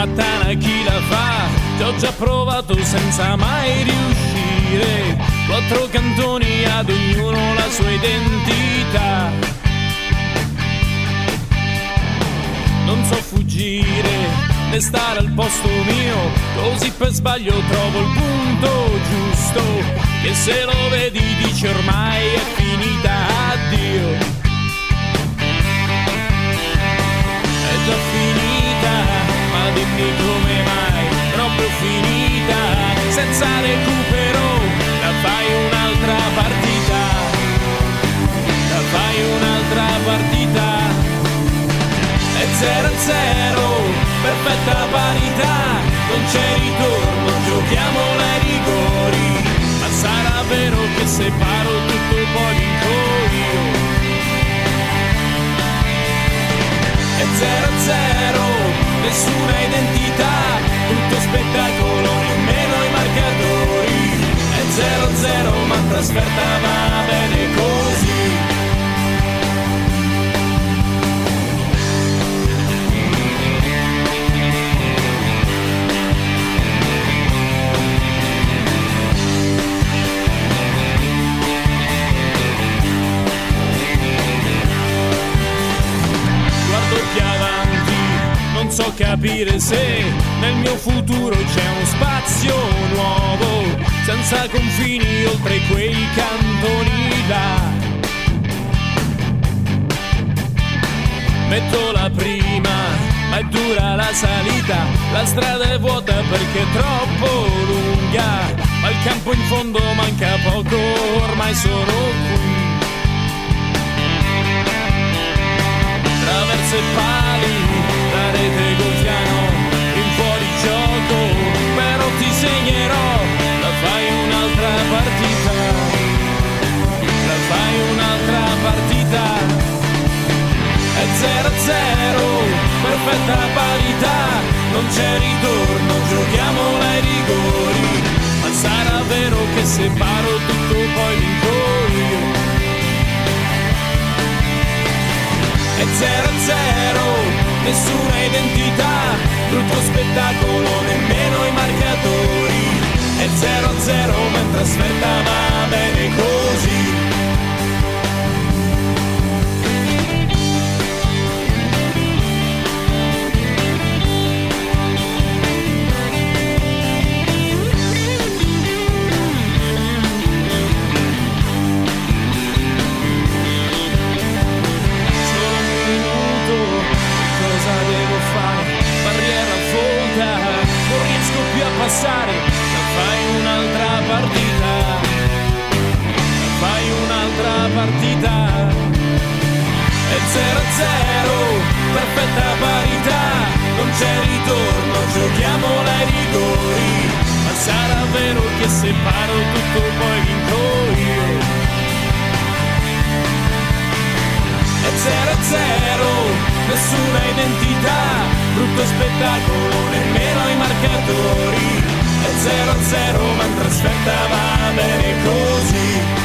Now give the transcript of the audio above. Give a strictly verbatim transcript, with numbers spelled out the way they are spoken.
Mattana chi la fa? Ci ho già provato senza mai riuscire. Quattro cantoni ad ognuno la sua identità. Non so fuggire né stare al posto mio, così per sbaglio trovo il punto giusto, che se lo vedi dici ormai è finita, addio. È già finita, ma dimmi come mai, proprio finita, senza recupero, la fai un'altra partita, la fai un'altra partita. È zero a zero, perfetta parità, non c'è ritorno, giochiamo ai rigori, ma sarà vero che se paro tutto poi vinco io. È zero a zero, nessuna identità, tutto spettacolo, nemmeno i marcatori. È zero a zero, ma trasferta va bene così. Non so capire se nel mio futuro c'è uno spazio nuovo, senza confini oltre quei cantoni là. Metto la prima, ma è dura la salita, la strada è vuota perché è troppo lunga, ma il campo in fondo manca poco, ormai sono qui. Traverse e pali, la rete gonfiano in fuori gioco, però ti segnerò, la fai un'altra partita, la fai un'altra partita. È zero a zero, perfetta parità, non c'è ritorno, giochiamo ai rigori, ma sarà vero che se paro tutto poi vinco io. È zero a zero, nessuna identità, brutto spettacolo, nemmeno i marcatori. È zero a zero, ma in trasferta va bene così. Passare, la fai un'altra partita, la fai un'altra partita. È zero a zero, perfetta parità, non c'è ritorno, giochiamo ai rigori, ma sarà vero che se paro tutto poi vinco io. È zero a zero, nessuna identità, brutto spettacolo, nemmeno i marcatori. È zero a zero, ma in trasferta va bene così.